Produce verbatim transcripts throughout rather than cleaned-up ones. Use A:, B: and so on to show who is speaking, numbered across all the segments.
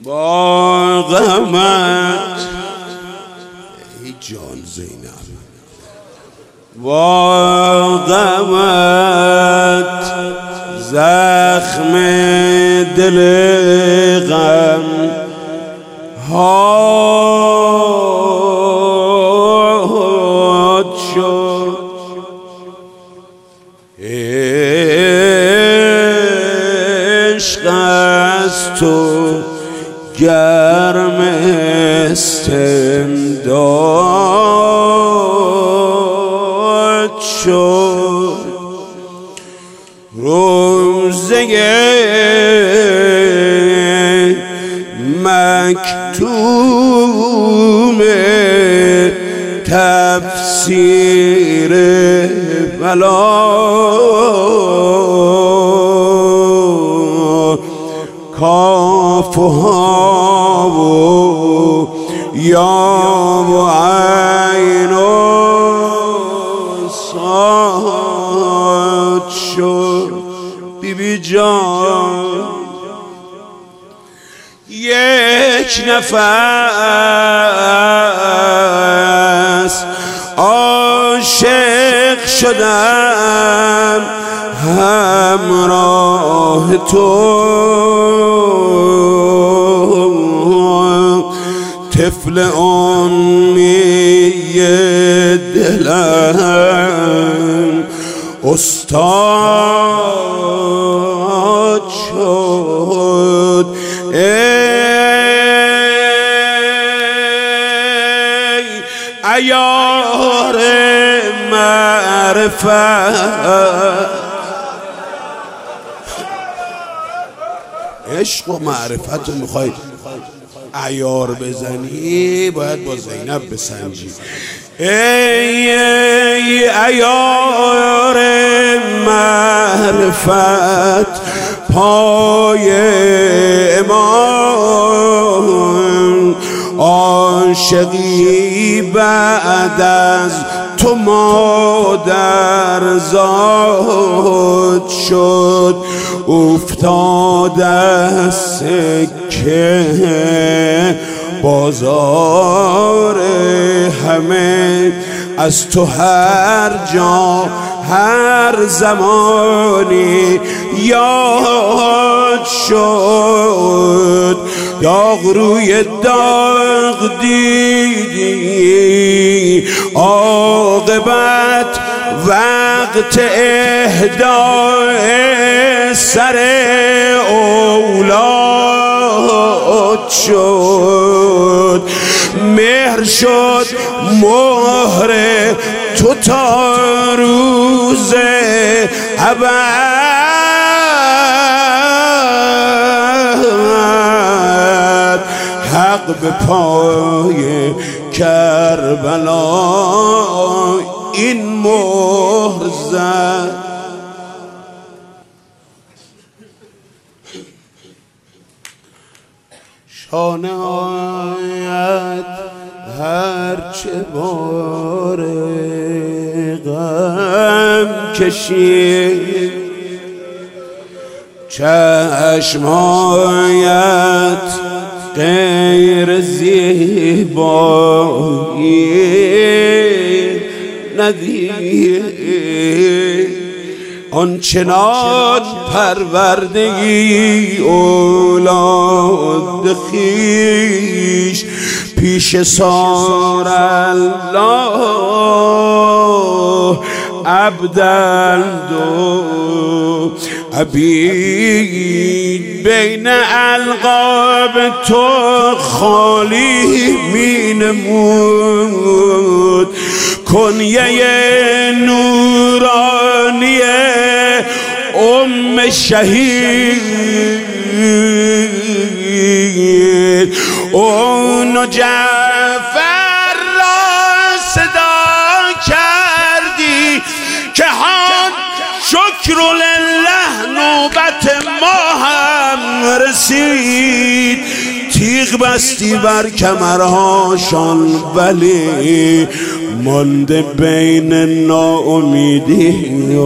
A: با غمت ای جان زینب، با غمت زخم دل غم هات شد. عشق از تو گرم استمداد شد. روزه مکتوم تفسیر بلا کاف و ها و یا و عین و صاد شد. بی بی جان یک نفس عاشق شدم همراه تو، طفل امی دلم استاد شد. ای عیار معرفت، عشق و معرفت رو میخوای عیار بزنی باید با زینب بسنجی. ای ای عیار معرفت پای امام، عاشقی بعد از تو مادر زاد شد. افتاد از سکه بازار همه، از تو هر جا هر زمانی یاد شد. داغ روی داغ دیدی، عاقبت وقت اهدای سر اولاد شد. مهر شد مهر تو تا روز ابد، حق به پای کربلا این مهر زد. شانه آید هرچه بار غم کشید، چشمایت غیر زیبایی ندید. آنچنان پروردگی اولاد خویش، پیش سار الله عبدند و عبید. بین القاب تو خالی می نمود، کنیه نورانی ام شهید. اون جعفر را صدا کردی که هان شکر لله نوبت ما هم رسید. تیغ بستی بر کمرهاشان ولی مانده بین ناامیدی و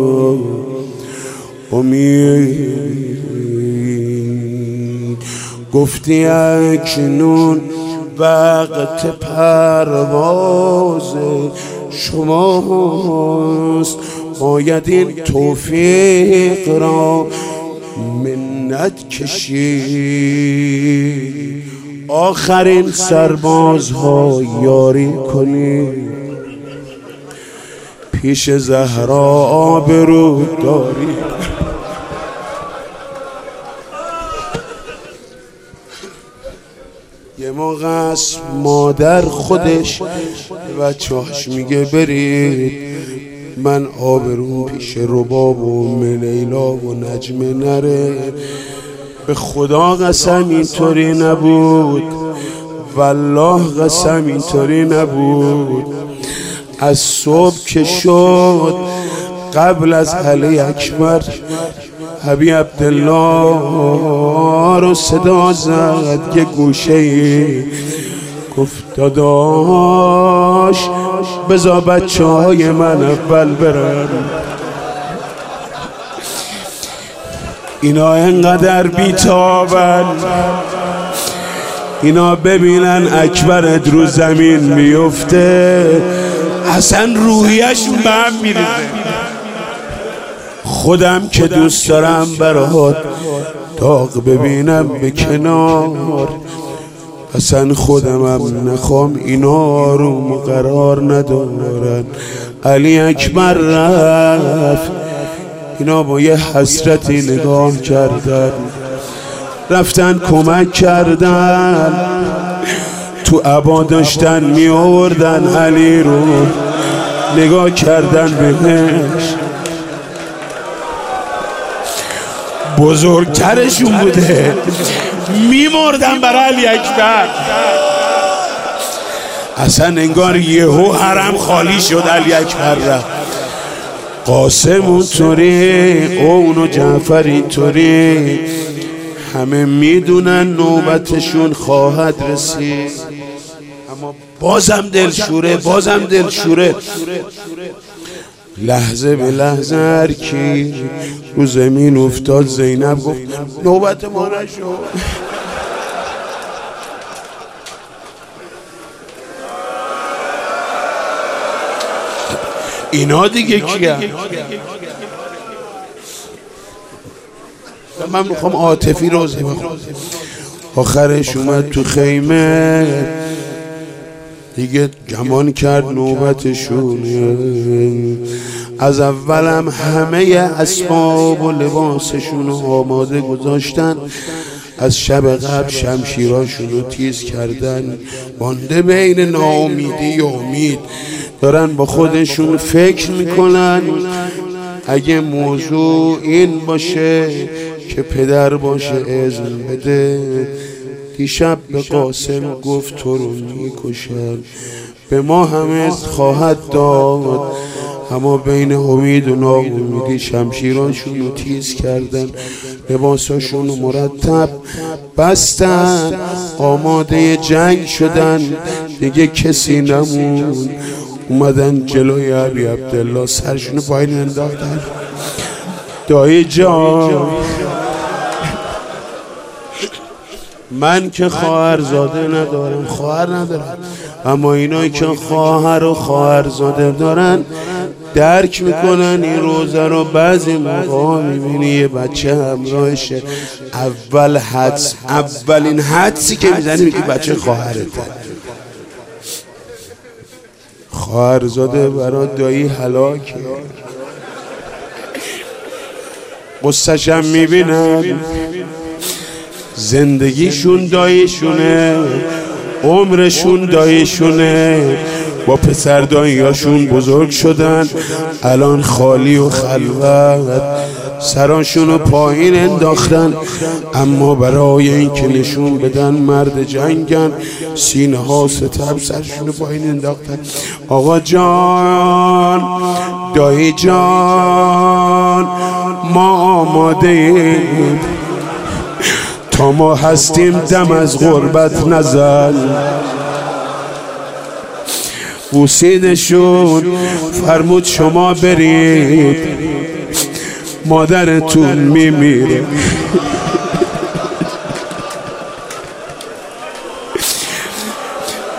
A: امید. گفتی اکنون وقت پرواز شماست، باید این توفیق را منت کشی، آخرین سربازها یاری کنی، پیش زهرا آبرو داری. یه موقع است مادر خودش بچه‌هاش میگه برید، من آبرو پیش رباب و لیلا و نجمه نره. به خدا قسم اینطوری نبود، والله قسم اینطوری نبود. از صبح که شد قبل از علی اکبر حبیب عبدالله رو صدا زد که گوشه ای گفت داداش بذار بچه های من اول برن، اینا انقدر بیتابن، اینا ببینن اکبرت رو زمین میفته اصلا روحیشون به هم میریزه. خودم که دوست دارم برات داغ ببینم به کنار، اصلا خودمم نخوام اینا رو قرار ندارن. علی اکبر رفت، اینا با یه حسرتی نگاه کردن، رفتن کمک کردن، تو عبا داشتن می آوردن علی رو، نگاه کردن بهش، بزرگترشون بوده، میمردن برای علی اکبر. اصلا انگار یهو حرم خالی شد، علی اکبر رفت. قاسم اونطوری، اون و جعفر اینطوری، همه میدونن نوبتشون خواهد رسید، اما بازم دلشوره، بازم دلشوره. لحظه به لحظه هر کی رو زمین افتاد زینب گفت نوبت ما نشد. اینا دیگه کیه؟ من میخوام عاطفی روزه بخونم. آخرش اومد تو خیمه دیگه گمان کرد نوبتشونه. از اولم همه اسباب و لباسشون رو آماده گذاشتن، از شب قبل شمشیراشون رو تیز کردن. مانده بین ناامیدی و امید، دارن با خودشون فکر میکنن اگه موضوع این باشه که پدر باشه اذن بده. دیشب به قاسم گفت تو رو میکشن، به ما هم اذن خواهد داد، اما بین امید و ناامیدی شمشیراشون رو تیز کردن، لباساشون رو مرتب بستن، آماده جنگ شدن. دیگه کسی نمون. اومدن جلوی علی عبدالله سرشون رو پایین انداختن. دایی جان من که خواهر زاده ندارم، خواهر ندارم، اما اینایی که خواهر و خواهر زاده دارن درک میکنن این روزه رو. بعضی موقع میبینی یه بچه همراهشه، اول حدس اولین حدسی که میزنی میگی بچه خواهرته. خواهر زاده برای دایی هلاکه. قصه‌ش هم میبینم، زندگیشون داییشونه، عمرشون داییشونه، با پسر داییاشون بزرگ شدن، الان خالی و خلوت، سراشونو پایین انداختن، اما برای این که نشون بدن مرد جنگن، سینه ها ستم سرشونو پایین انداختن. آقا جان، دایی جان، ما آماده ایم، تا ما هستیم دم از غربت نزن. بوسیدشون، فرمود شما برید، مادرتون میمیره.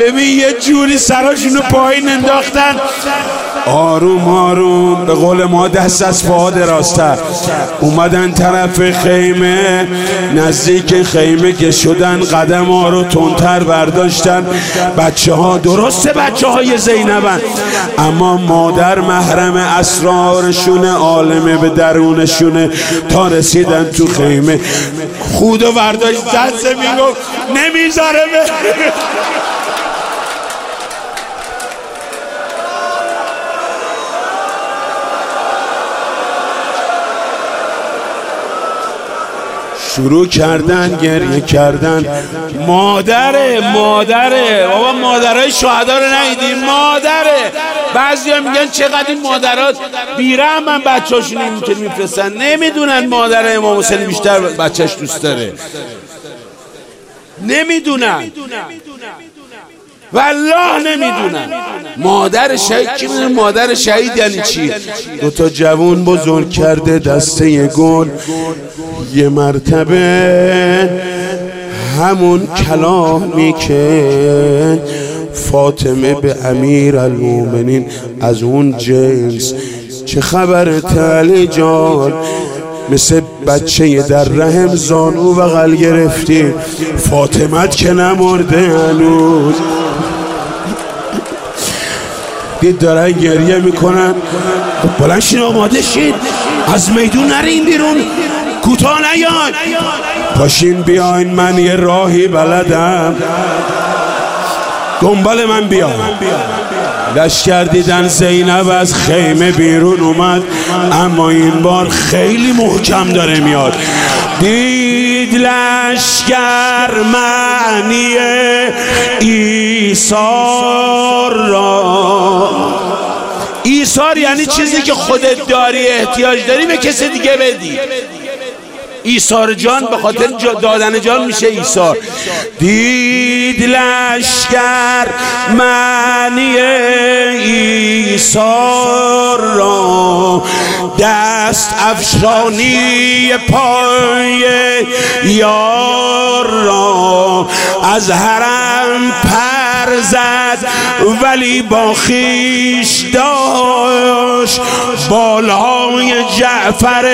A: ببین یه جوری سراشونو پایین انداختن، آروم آروم به قول ما دست از پا درازتر اومدن طرف خیمه. نزدیک خیمه که شدن قدم ها رو تندتر برداشتن. بچه ها درسته بچه های زینبن، اما مادر محرم اسرارشونه، عالمه به درونشونه. تا رسیدن تو خیمه خود و برداشت دست میگفت نمیذاره بره. شروع کردن گریه کردن. مادره مادره بابا، مادرای شهدا رو ندیدیم؟ مادره. بعضیا میگن چقدر این مادرات بیرحمن، بچه‌هاشون اینطور میفرستن. نمیدونن مادر امام حسین بیشتر بچه‌ش دوست داره، نمیدونن والله نمیدونن. مادر شهید کی میدونه مادر شهید یعنی چی؟ دوتا جوون بزرگ کرده دسته گل، یه مرتبه همون کلامی که فاطمه به امیر المومنین از اون جنس. چه خبرت علی جان؟ مثل بچه در رحم زانو بغل گرفتی، فاطمت که نمرده هنوز. دید دارن گریه میکنن. بلند شین آماده شید، از میدون نرین بیرون، کوتاه نیاین، پاشین بیاین، من یه راهی بلدم، دنبال من بیاین. لشکر دیدن زینب از خیمه بیرون اومد، اما این بار خیلی محکم داره میاد. دید لشکر معنی ایثار را. ایثار یعنی چیزی که خودت داری احتیاج داری به کسی دیگه بدی. ایثار جان به خاطر دادن جان میشه ایثار. دید لشکر معنی ایثار را، دست افشانی پای یار را. از حرم پر زد ولی با خویش داشت، بالهای جعفر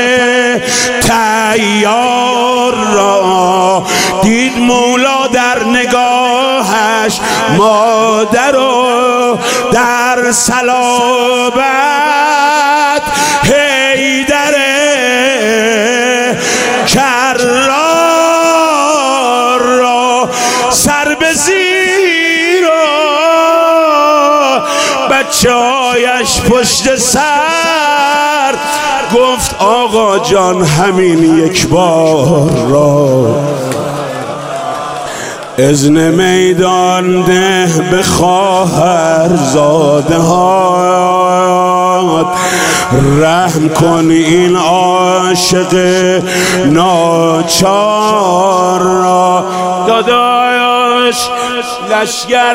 A: تیار را. دید مولا در نگاهش مادر و در صلابت حیدر کرار را. سر به زیر و بچه هایش پشت سر، گفت آقا جان همین یک بار را. اذن میدان ده به خواهر زاده ها، رحم کن این عاشق ناچار را. داداش لشکر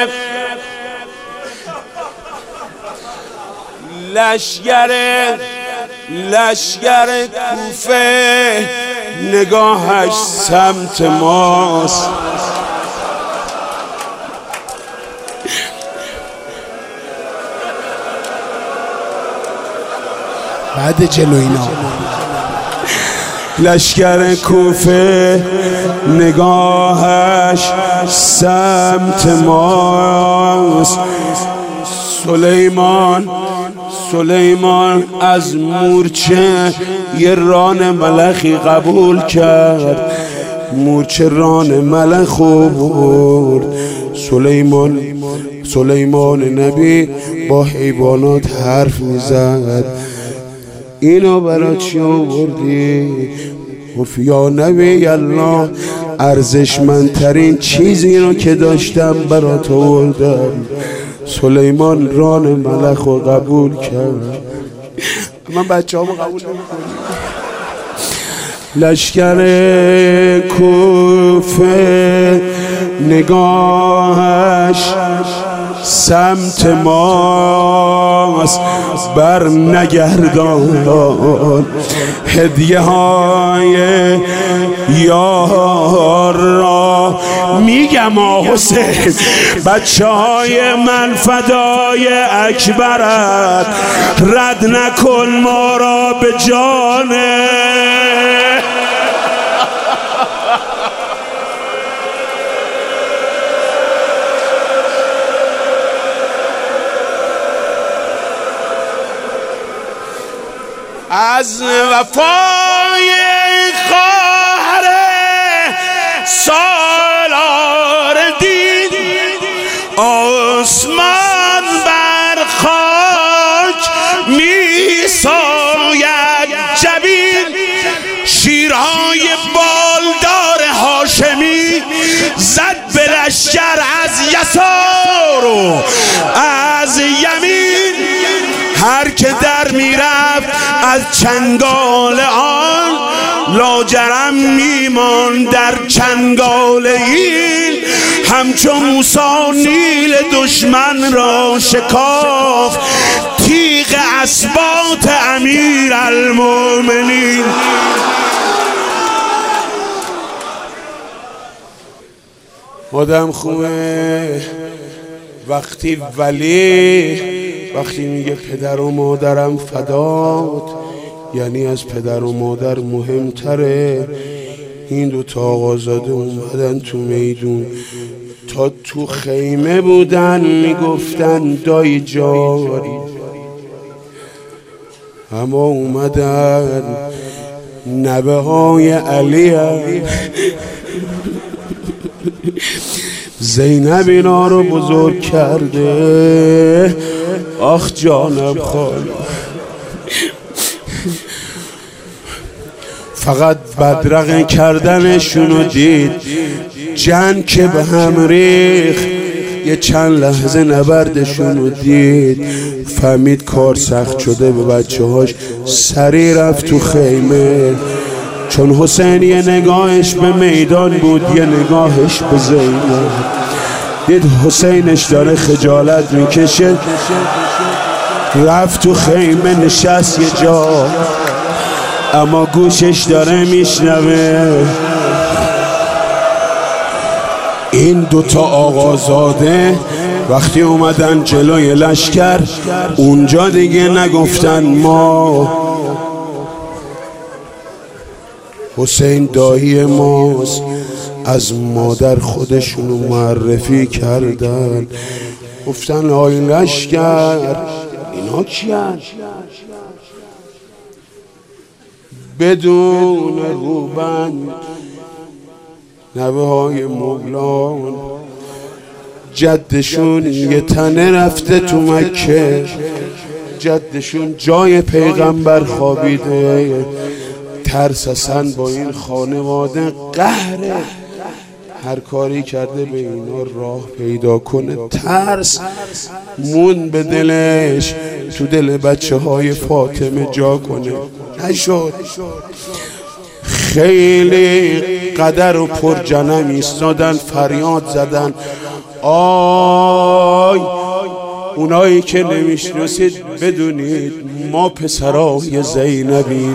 A: لشکر لشکر کوفه نگاهش سمت ماست. بعد جلو اینا لشکر کوفه نگاهش سمت ماست. سلیمان سلیمان از مورچه یه ران ملخی قبول کرد، مورچه ران ملخ برد. سلیمان سلیمان نبی با حیوانات حرف میزد. اینو برای چی آوردی؟ گفت یا نبی الله، ارزشمندترین چیزی رو که داشتم برات آوردم. سلیمان ران ملخ رو قبول کرد. من بچه همو قبول نمی‌کنم. لشکر کوفه نگاهش سمت ماست، بر نگردان هدیه های یار را. میگم آ حسین بچه های من فدای اکبرت، رد نکن ما را به جانه. از وفای خواهر سالار دین آسمان بر خاک می ساید جبین، شیرهای بالدار هاشمی زد به لشکر از یسار و از یمین، هر که در میرفت از چنگال آن لاجرم میمان در چنگال این، همچو موسی نیل دشمن را شکاف تیغ اسباط امیر المؤمنین. آدم خوبه وقتی ولی وقتی میگه پدر و مادرم فدات، یعنی از پدر و مادر مهمتره. این دو تا آقازاده اومدن تو میدون، تا تو خیمه بودن میگفتن دای جاری، اما اومدن نبه های علی زینب اینا رو بزرگ کرده. آخ جانم خال، فقط بدرقه کردنشونو دید، جنگ که به هم ریخ، یه چند لحظه نبردشونو دید، فهمید کار سخت شده به بچه هاش، سری رفت تو خیمه. چون حسین یه نگاهش به میدان بود، یه نگاهش به زینب، دید حسینش داره خجالت میکشه، رفت تو خیمه نشست یه جا، اما گوشش داره میشنوه. این دوتا آقازاده وقتی اومدن جلوی لشکر، اونجا دیگه نگفتن ما حسین دایی ماست، از مادر خودشونو معرفی کردن، گفتن آی لشکر اینا کیان؟ بدون روبند نوه های مغلان، جدشون یه تنه رفته تو مکه، جدشون جای پیغمبر خوابیده، ترس اصلا با این خانواده قهره، هر کاری کرده به اینا راه پیدا کنه، ترس مون به دلش، تو دل بچه های فاطمه جا کنه، نشد. خیلی قدر و پر جنم ایستادن، فریاد زدن آی اونایی که نمیشناسید بدونید ما پسرای زینبیم.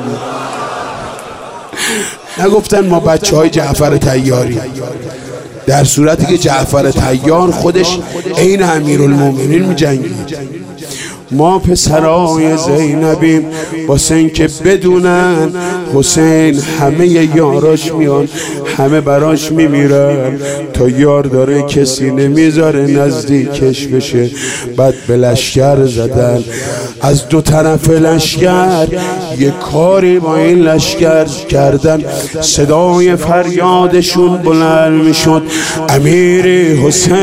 A: نگفتن ما بچه های جعفر طیاری، در صورتی که جعفر طیار خودش عین امیرالمومنین می جنگید. ما پسرای زینبیم، واسه این که بدونن حسین همه یاراش میان، همه براش میمیرن، تا یار داره کسی نمیذاره نزدیکش بشه. بعد به لشکر زدن، از دو طرف لشکر یه کاری با این لشکر کردن، صدای فریادشون بلند میشد امیری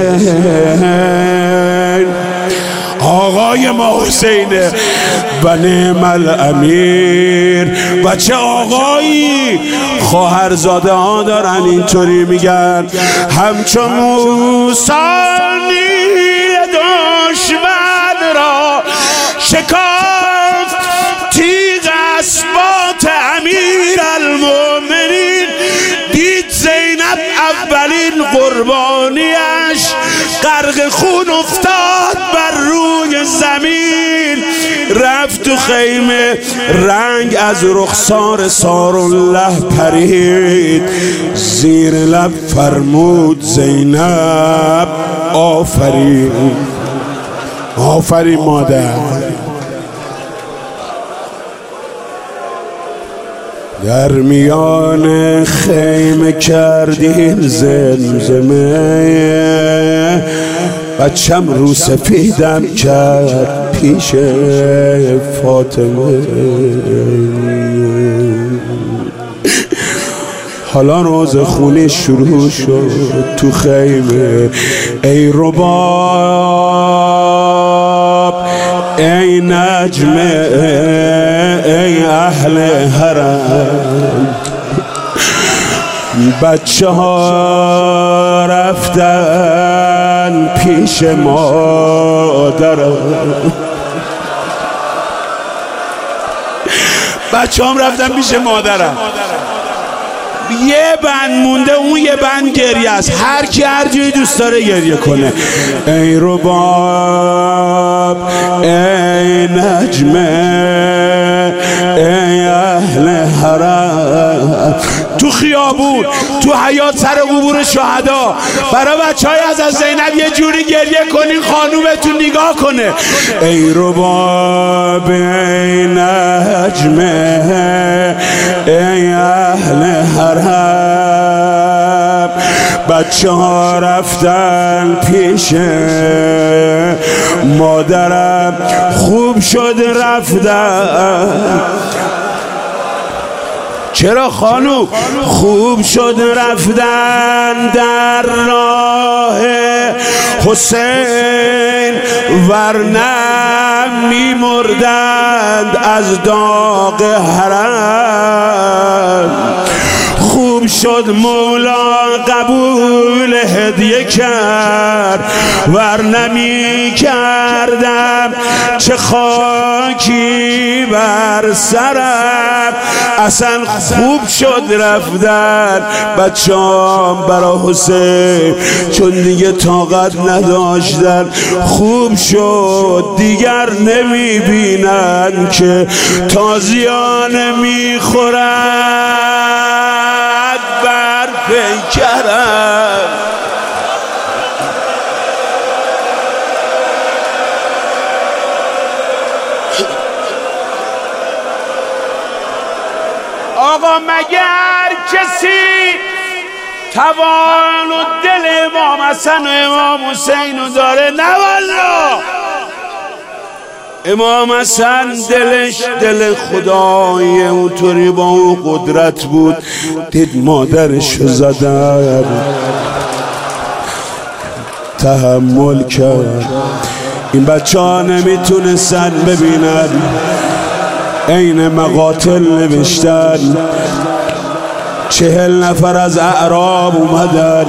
A: حسین، آقای ما حسینه و نعم الامیر. و چه آقایی خواهرزاده ها دارن اینطوری میگن، همچون موسی نیل دشمن را شکافت تیغ اسباط امیر المؤمنین. دید زینب اولین قربانیش غرق خون افتاد بر روی زمین، رفت تو خیمه رنگ از رخسار سارالله پرید، زیر لب فرمود زینب آفرین. آفرین مادر. در میان خیمه کردین زمزمه، بچم رو سفیدم کرد پیش فاطمه. حالا روز خونی شروع شد تو خیمه. ای رباب، ای نجمه، ای اهل حرم، بچه ها رفتن پیش مادرم. بچه هم رفتن پیش مادرم. یه بند مونده، اون یه بند گریه است. هر کی هر جوی دوست داره گریه کنه. ای رباب، ای نجمه، ای اهل حرم، تو خیابون، تو حیات سر قبور شهدا برای بچه های از از زینب یه جوری گریه کنین خانومتون نگاه کنه. ای رباب، ای نجمه، ای اهل حرم، بچه ها رفتن پیش مادرم، خوب شد رفتن. چرا خانوم؟ خوب شد رفتن در راه حسین، ورنه می‌مردند از داغ حرم. خوب شد مولا قبول هدیه کرد، ورنه می کردم چه خاکی بر سرم. اصلا خوب شد رفتن بچه‌ام برا حسین، چون دیگه طاقت نداشتن. خوب شد دیگر نمی بینن که تازیانه می خورد بر پیکرم. آقا مگر کسی توان و دل امام حسن و امام حسین رو داره؟ نه والله. امام حسن دلش دل خدای اونطوری با اون قدرت بود، دید مادرش رو زدن، تحمل کرد. این بچه ها نمیتونستن ببینن، عین مقاتل نوشتن. چهل نفر از اعراب اومدن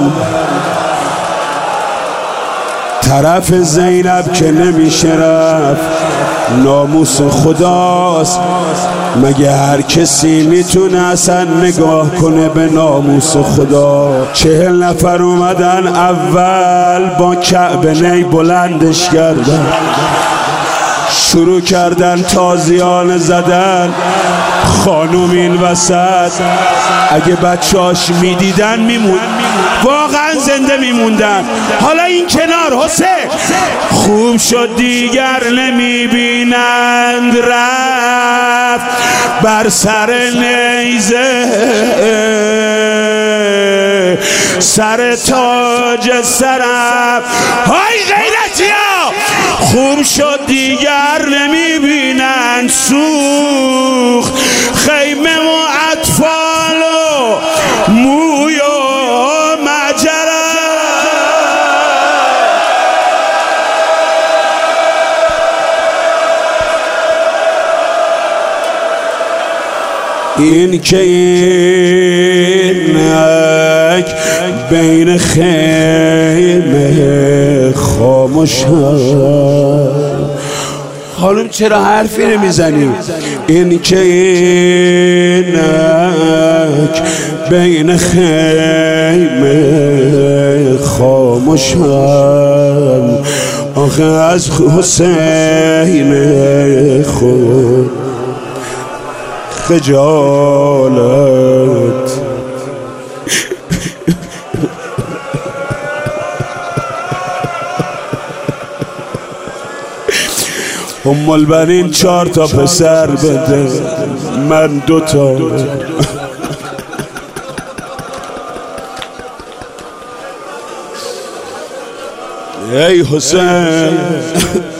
A: طرف زینب که نمیشه رفت. ناموس خداست، مگه هر کسی میتونه اصلا نگاه کنه به ناموس خدا؟ چهل نفر اومدن، اول با کعبه نی بلندش کردن، شروع کردن تازیانه زدن. خانوم این وسط اگه بچه‌اش میدیدن میمون، واقعا زنده میموندن. حالا این کنار حسین خوب شد دیگر نمیبینند، رفت بر سر نیزه سر تاج سرم. های غیرتیا، خوب شد دیگر نمیبینند، سوخ خیمه و اطفال و موی و مجرم. این که اینک بین خیمه خاموش هم. خانم چرا حرفی نمیزنی؟ این که اینک بین خیمه خاموش هم، آخه از حسین خود خجالت ام البنین چهار تا پسر بده من دوتا. ای حسین